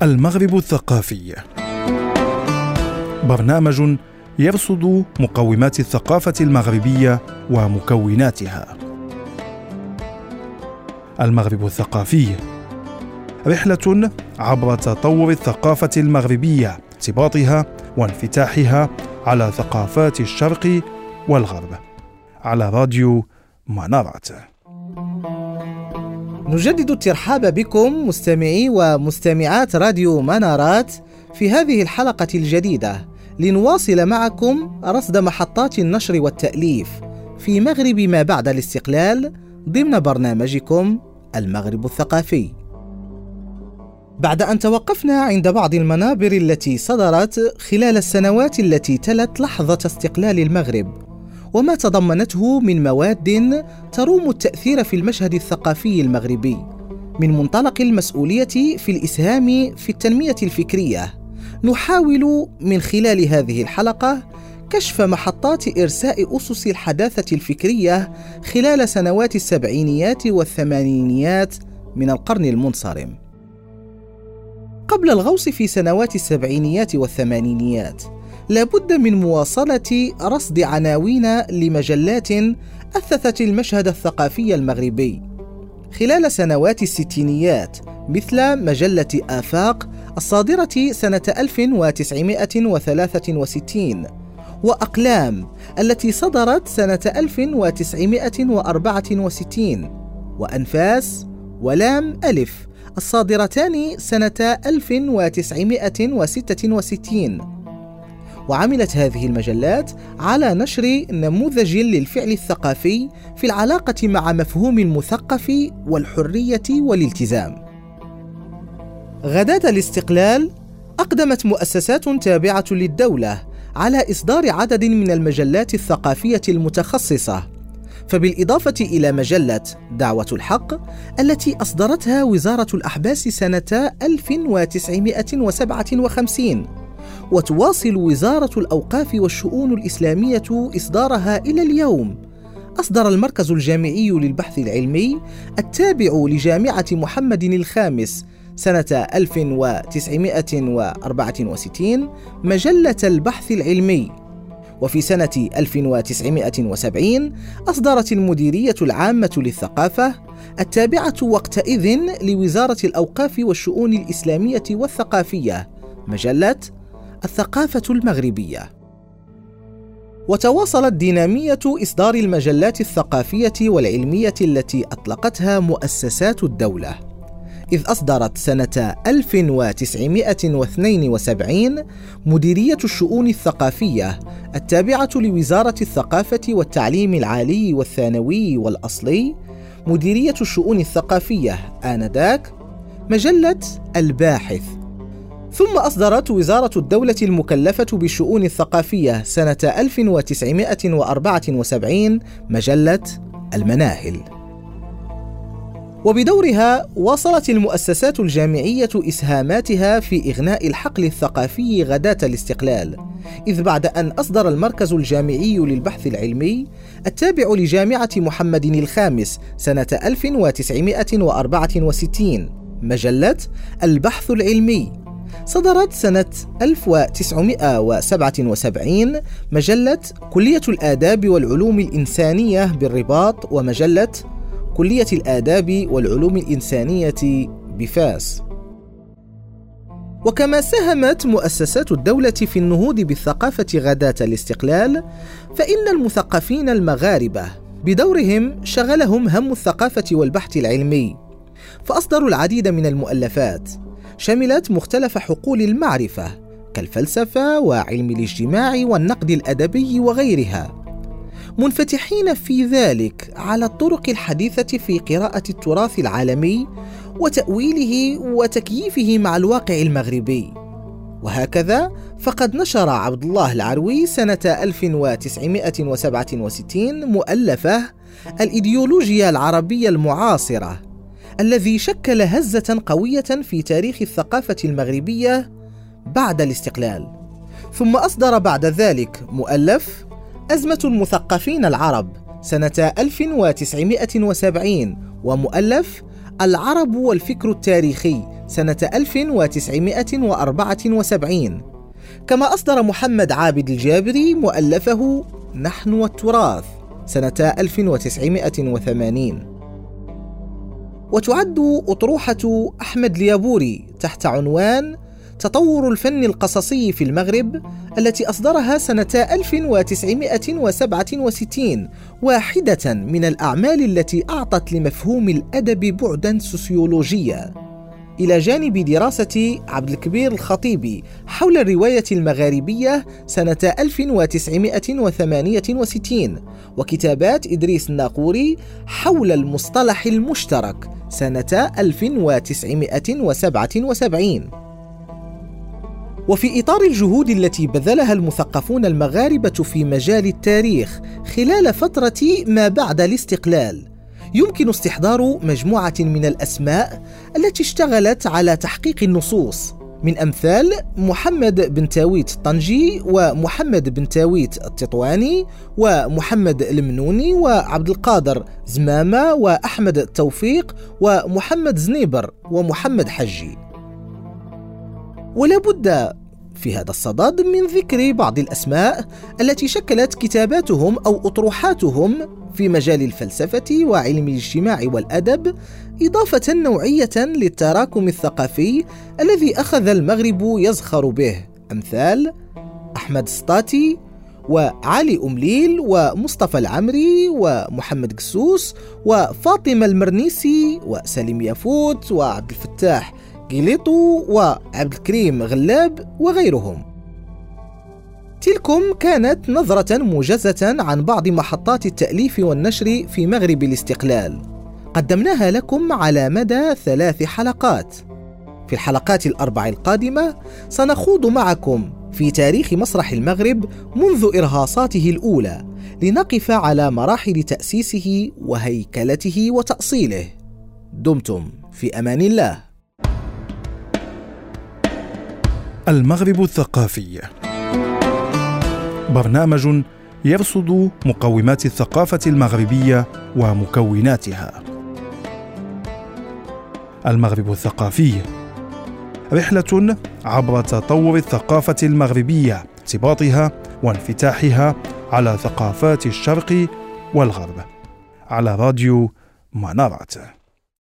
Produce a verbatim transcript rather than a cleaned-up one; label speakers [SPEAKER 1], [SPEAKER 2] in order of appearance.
[SPEAKER 1] المغرب الثقافي، برنامج يرصد مقومات الثقافة المغربية ومكوناتها. المغرب الثقافي، رحلة عبر تطور الثقافة المغربية، ارتباطها وانفتاحها على ثقافات الشرق والغرب، على راديو منارات.
[SPEAKER 2] نجدد الترحاب بكم مستمعي ومستمعات راديو منارات في هذه الحلقة الجديدة، لنواصل معكم رصد محطات النشر والتأليف في مغرب ما بعد الاستقلال ضمن برنامجكم المغرب الثقافي. بعد أن توقفنا عند بعض المنابر التي صدرت خلال السنوات التي تلت لحظة استقلال المغرب، وما تضمنته من مواد تروم التأثير في المشهد الثقافي المغربي من منطلق المسؤولية في الإسهام في التنمية الفكرية، نحاول من خلال هذه الحلقة كشف محطات إرساء أسس الحداثة الفكرية خلال سنوات السبعينيات والثمانينيات من القرن المنصرم. قبل الغوص في سنوات السبعينيات والثمانينيات، لابد من مواصلة رصد عناوين لمجلات أثثت المشهد الثقافي المغربي خلال سنوات الستينيات، مثل مجلة آفاق الصادرة سنة ألف وتسعمائة وثلاثة وستين، وأقلام التي صدرت سنة ألف وتسعمائة وأربعة وستين، وأنفاس ولام ألف الصادرتان سنة ألف وتسعمائة وستة وستين. وعملت هذه المجلات على نشر نموذج للفعل الثقافي في العلاقة مع مفهوم المثقف والحرية والالتزام. غداة الاستقلال أقدمت مؤسسات تابعة للدولة على إصدار عدد من المجلات الثقافية المتخصصة، فبالإضافة إلى مجلة دعوة الحق التي أصدرتها وزارة الأحباس سنة ألف وتسعمائة وسبعة وخمسين، وتواصل وزارة الأوقاف والشؤون الإسلامية إصدارها إلى اليوم، أصدر المركز الجامعي للبحث العلمي التابع لجامعة محمد الخامس سنة ألف وتسعمائة وأربعة وستين مجلة البحث العلمي. وفي سنة ألف وتسعمائة وسبعين أصدرت المديرية العامة للثقافة التابعة وقتئذ لوزارة الأوقاف والشؤون الإسلامية والثقافية مجلة الثقافة المغربية. وتواصلت دينامية إصدار المجلات الثقافية والعلمية التي أطلقتها مؤسسات الدولة، إذ أصدرت سنة ألف وتسعمائة واثنين وسبعين مديرية الشؤون الثقافية التابعة لوزارة الثقافة والتعليم العالي والثانوي والأصلي مديرية الشؤون الثقافية آنذاك مجلة الباحث. ثم أصدرت وزارة الدولة المكلفة بالشؤون الثقافية سنة ألف وتسعمائة وأربعة وسبعين مجلة المناهل. وبدورها واصلت المؤسسات الجامعية إسهاماتها في إغناء الحقل الثقافي غداة الاستقلال، إذ بعد أن أصدر المركز الجامعي للبحث العلمي التابع لجامعة محمد الخامس سنة ألف وتسعمائة وأربعة وستين مجلة البحث العلمي، صدرت سنة ألف وتسعمائة وسبعة وسبعين مجلة كلية الآداب والعلوم الإنسانية بالرباط ومجلة كلية الآداب والعلوم الإنسانية بفاس. وكما ساهمت مؤسسات الدولة في النهوض بالثقافة غداة الاستقلال، فإن المثقفين المغاربة بدورهم شغلهم هم الثقافة والبحث العلمي، فأصدروا العديد من المؤلفات شملت مختلف حقول المعرفة كالفلسفة وعلم الاجتماع والنقد الأدبي وغيرها، منفتحين في ذلك على الطرق الحديثة في قراءة التراث العالمي وتأويله وتكييفه مع الواقع المغربي. وهكذا فقد نشر عبد الله العروي سنة ألف وتسعمائة وسبعة وستين مؤلفه الإيديولوجيا العربية المعاصرة، الذي شكل هزة قوية في تاريخ الثقافة المغربية بعد الاستقلال. ثم أصدر بعد ذلك مؤلف أزمة المثقفين العرب سنة ألف وتسعمائة وسبعين، ومؤلف العرب والفكر التاريخي سنة ألف وتسعمائة وأربعة وسبعين، كما أصدر محمد عابد الجابري مؤلفه نحن والتراث سنة ألف وتسعمائة وثمانين. وتعد أطروحة أحمد اليابوري تحت عنوان تطور الفن القصصي في المغرب التي أصدرها سنة ألف وتسعمائة وسبعة وستين واحدة من الأعمال التي أعطت لمفهوم الأدب بعداً سوسيولوجيا، إلى جانب دراسة عبد الكبير الخطيبي حول الرواية المغاربية سنة ألف وتسعمائة وثمانية وستين، وكتابات إدريس الناقوري حول المصطلح المشترك سنة ألف وتسعمائة وسبعة وسبعين. وفي إطار الجهود التي بذلها المثقفون المغاربة في مجال التاريخ خلال فترة ما بعد الاستقلال، يمكن استحضار مجموعة من الأسماء التي اشتغلت على تحقيق النصوص، من أمثال محمد بن تاويت الطنجي ومحمد بن تاويت التطواني ومحمد المنوني وعبد القادر زمامة وأحمد التوفيق ومحمد زنيبر ومحمد حجي. ولا بد في هذا الصدد من ذكر بعض الأسماء التي شكلت كتاباتهم أو أطروحاتهم في مجال الفلسفة وعلم الاجتماع والأدب إضافة نوعية للتراكم الثقافي الذي أخذ المغرب يزخر به، أمثال أحمد سطاتي وعلي أمليل ومصطفى العمري ومحمد قسوس وفاطمة المرنيسي وسليم يافوت وعبد الفتاح قيليطو وعبد الكريم غلاب وغيرهم. تلكم كانت نظرة موجزة عن بعض محطات التأليف والنشر في مغرب الاستقلال، قدمناها لكم على مدى ثلاث حلقات. في الحلقات الأربع القادمة سنخوض معكم في تاريخ مسرح المغرب منذ إرهاصاته الأولى، لنقف على مراحل تأسيسه وهيكلته وتأصيله. دمتم في أمان الله.
[SPEAKER 1] المغرب الثقافي، برنامج يرصد مقومات الثقافة المغربية ومكوناتها. المغرب الثقافي، رحلة عبر تطور الثقافة المغربية، ارتباطها وانفتاحها على ثقافات الشرق والغرب، على راديو منارات.